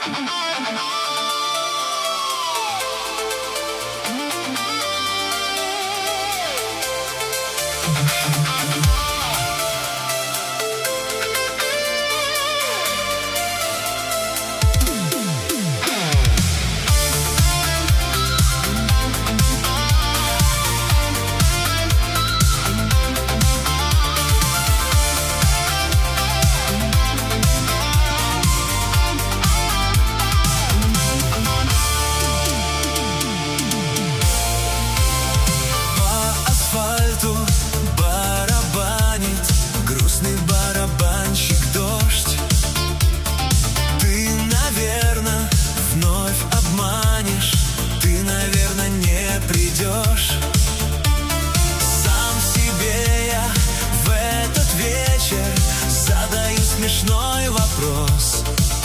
Смешной вопрос: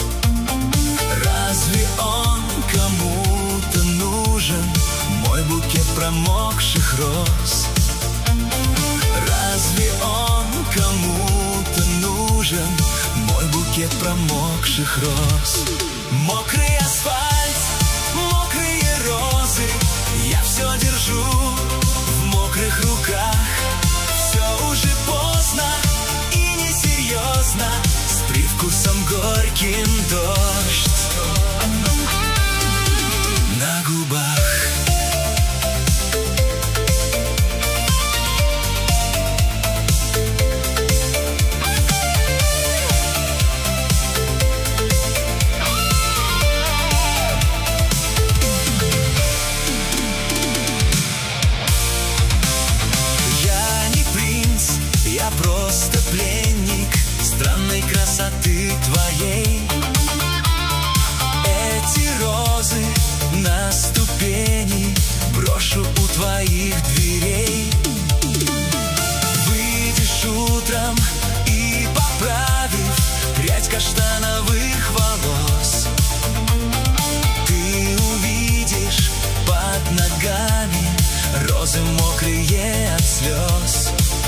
разве он кому-то нужен, мой букет промокших роз? Разве он кому-то нужен, мой букет промокших роз? Мокрый асфальт, мокрые розы, я все держу в мокрых руках. Все уже поздно и несерьезно, с привкусом горьким дождь на губах. Я не принц, я просто пленник странной красоты твоей. Эти розы на ступени брошу у твоих дверей. Выйдешь утром и, поправив прядь каштановых волос, ты увидишь под ногами розы мокрые от слез.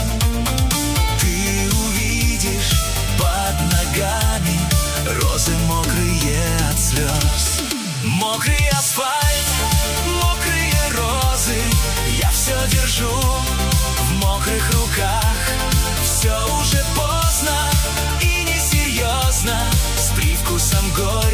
Под ногами розы мокрые от слез. Мокрый асфальт, мокрые розы, я все держу в мокрых руках. Все уже поздно и несерьезно, с привкусом горя